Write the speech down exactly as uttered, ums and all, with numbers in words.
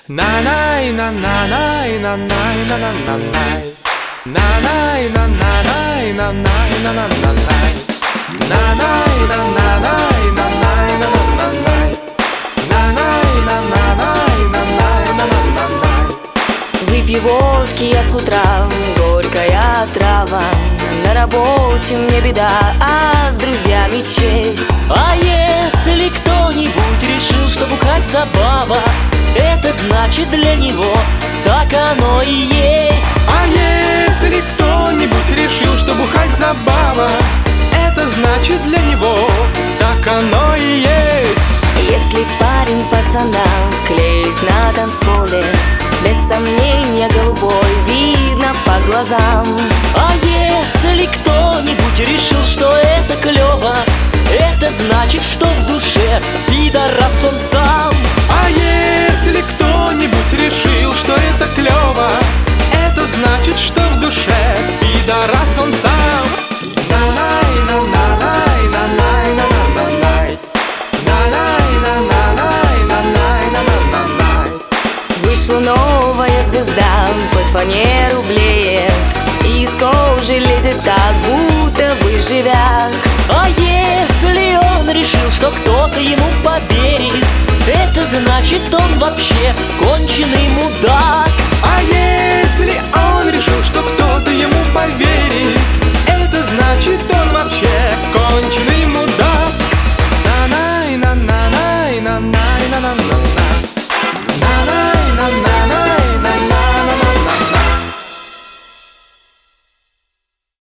На-най, на-на-най, на-най, на-на-на-най. На-най, на-на-най, на-най, на-на-на-най. На-най, на-на-най, на-най, на-на-на-най. На-най, на-на-най, на-най, на-на-на-най. Выпью водки я с утра, горькая трава. На работе мне беда, а с друзьями честь. А если кто-нибудь решил, что бухать забава, это значит для него так оно и есть. А если кто-нибудь решил, что бухать забава, это значит для него так оно и есть. Если парень пацана клеит на танцполе, без сомнения голубой видно по глазам. А если кто-нибудь решил, что это клёво, это значит, что в душе пидорас он сам. А если кто-нибудь решил, что это клёво, это значит, что в душе пидорас он сам. На-най, на-на-най, на-най, на-на-на-най. На-най, на-на-най, на-най, на-на-на-най. Вышла новая звезда, под фанеру блеет, из кожи лезет так, будто бы живя. А если он решил, что кто-то ему поверит, это значит, он вообще конченый мудак. А если он решил, что кто-то ему поверит,